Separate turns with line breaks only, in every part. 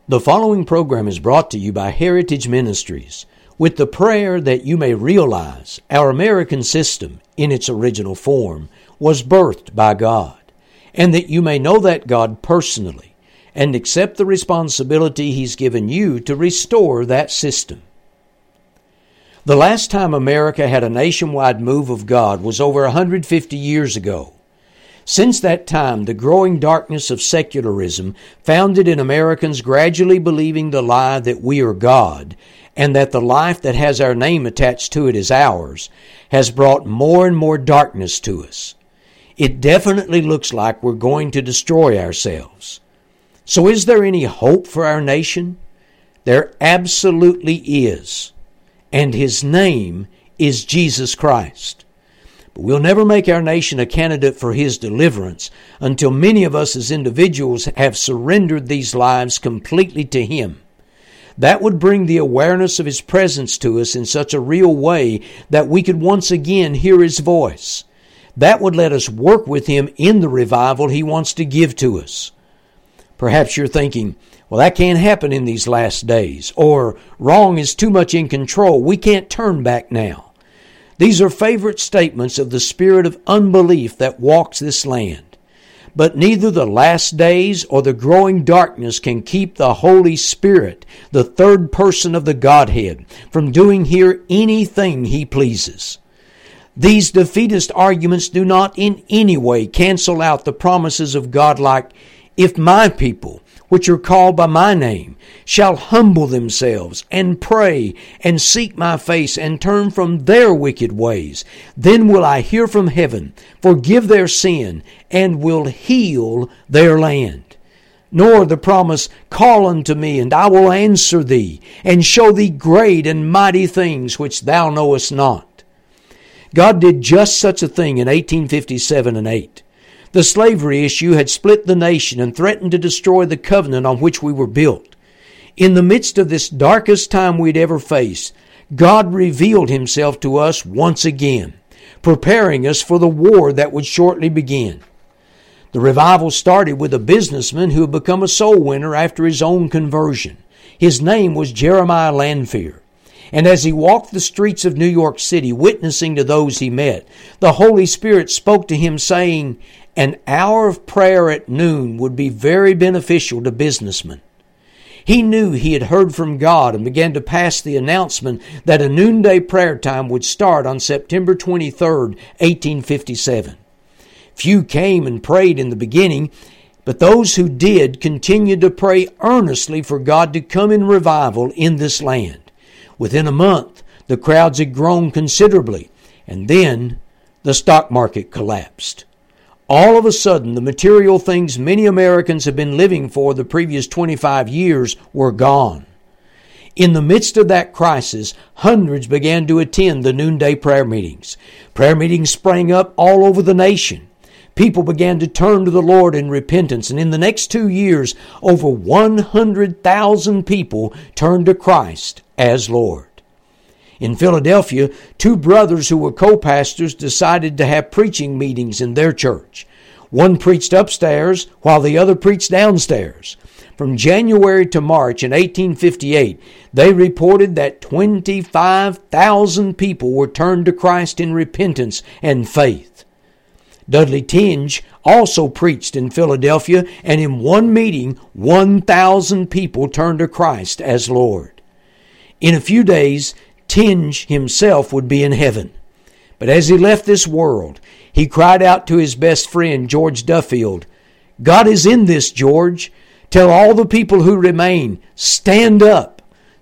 The following program is brought to you by Heritage Ministries with the prayer that you may realize our American system in its original form was birthed by God, and that you may know that God personally and accept the responsibility He's given you to restore that system. The last time America had a nationwide move of God was over 150 years ago. Since that time, the growing darkness of secularism, founded in Americans gradually believing the lie that we are God and that the life that has our name attached to it is ours, has brought more and more darkness to us. It definitely looks like we're going to destroy ourselves. So is there any hope for our nation? There absolutely is. And His name is Jesus Christ. But we'll never make our nation a candidate for His deliverance until many of us as individuals have surrendered these lives completely to Him. That would bring the awareness of His presence to us in such a real way that we could once again hear His voice. That would let us work with Him in the revival He wants to give to us. Perhaps you're thinking, well, that can't happen in these last days, or wrong is too much in control. We can't turn back now. These are favorite statements of the spirit of unbelief that walks this land. But neither the last days or the growing darkness can keep the Holy Spirit, the third person of the Godhead, from doing here anything He pleases. These defeatist arguments do not in any way cancel out the promises of God, like, if my people, which are called by my name, shall humble themselves and pray and seek my face and turn from their wicked ways, then will I hear from heaven, forgive their sin, and will heal their land. Nor the promise, call unto me, and I will answer thee, and show thee great and mighty things which thou knowest not. God did just such a thing in 1857 and 8. The slavery issue had split the nation and threatened to destroy the covenant on which we were built. In the midst of this darkest time we'd ever faced, God revealed Himself to us once again, preparing us for the war that would shortly begin. The revival started with a businessman who had become a soul winner after his own conversion. His name was Jeremiah Lanphier. And as he walked the streets of New York City, witnessing to those he met, the Holy Spirit spoke to him saying, an hour of prayer at noon would be very beneficial to businessmen. He knew he had heard from God and began to pass the announcement that a noonday prayer time would start on September 23rd, 1857. Few came and prayed in the beginning, but those who did continued to pray earnestly for God to come in revival in this land. Within a month, the crowds had grown considerably, and then the stock market collapsed. All of a sudden, the material things many Americans have been living for the previous 25 years were gone. In the midst of that crisis, hundreds began to attend the noonday prayer meetings. Prayer meetings sprang up all over the nation. People began to turn to the Lord in repentance, and in the next 2 years, over 100,000 people turned to Christ as Lord. In Philadelphia, two brothers who were co-pastors decided to have preaching meetings in their church. One preached upstairs while the other preached downstairs. From January to March in 1858, they reported that 25,000 people were turned to Christ in repentance and faith. Dudley Tinge also preached in Philadelphia, and in one meeting, 1,000 people turned to Christ as Lord. In a few days, Tinge himself would be in heaven. But as he left this world, he cried out to his best friend, George Duffield, God is in this, George. Tell all the people who remain, stand up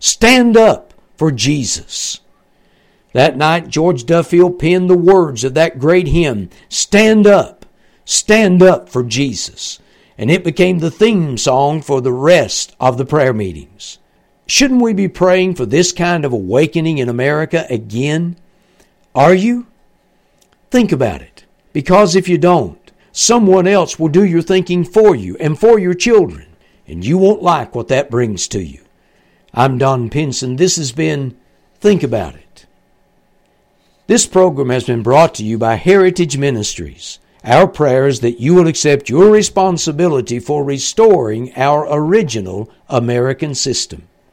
for Jesus. That night, George Duffield penned the words of that great hymn, stand up for Jesus. And it became the theme song for the rest of the prayer meetings. Shouldn't we be praying for this kind of awakening in America again? Are you? Think about it, because if you don't, someone else will do your thinking for you and for your children, and you won't like what that brings to you. I'm Don Pinson. This has been Think About It. This program has been brought to you by Heritage Ministries. Our prayer is that you will accept your responsibility for restoring our original American system.